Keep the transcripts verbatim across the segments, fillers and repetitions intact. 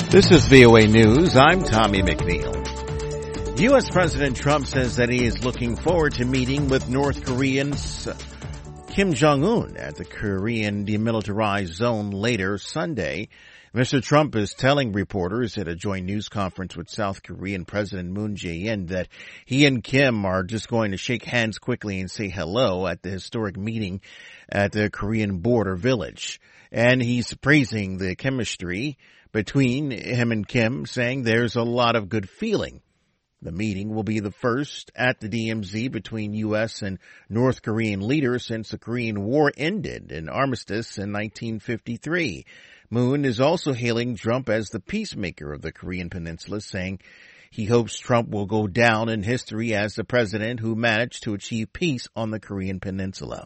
This is V O A News. I'm Tommy McNeil. U S. President Trump says that he is looking forward to meeting with North Koreans Kim Jong-un at the Korean Demilitarized Zone later Sunday. Mister Trump is telling reporters at a joint news conference with South Korean President Moon Jae-in that he and Kim are just going to shake hands quickly and say hello at the historic meeting at the Korean border village. And he's praising the chemistry between him and Kim, saying there's a lot of good feeling. The meeting will be the first at the D M Z between U S and North Korean leaders since the Korean War ended in armistice in nineteen fifty-three. Moon is also hailing Trump as the peacemaker of the Korean Peninsula, saying he hopes Trump will go down in history as the president who managed to achieve peace on the Korean Peninsula.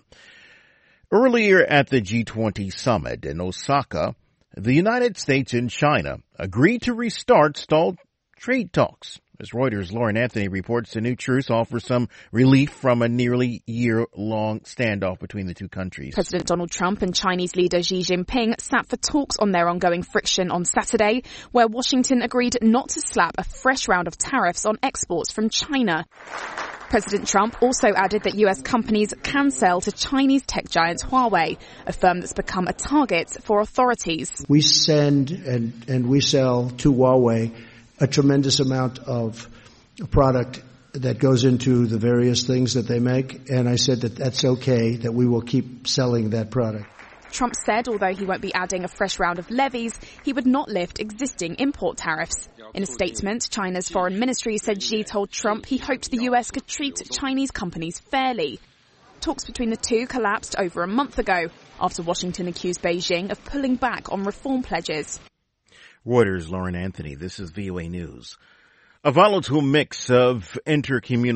Earlier at the G twenty summit in Osaka, the United States and China agreed to restart stalled trade talks. As Reuters' Lauren Anthony reports, the new truce offers some relief from a nearly year-long standoff between the two countries. President Donald Trump and Chinese leader Xi Jinping sat for talks on their ongoing friction on Saturday, where Washington agreed not to slap a fresh round of tariffs on exports from China. President Trump also added that U S companies can sell to Chinese tech giant Huawei, a firm that's become a target for authorities. We send and, and we sell to Huawei a tremendous amount of product that goes into the various things that they make, and I said that that's okay, that we will keep selling that product. Trump said although he won't be adding a fresh round of levies, he would not lift existing import tariffs. In a statement, China's foreign ministry said Xi told Trump he hoped the U S could treat Chinese companies fairly. Talks between the two collapsed over a month ago after Washington accused Beijing of pulling back on reform pledges. Reuters' Lauren Anthony. This is V O A News. A volatile mix of intercommunal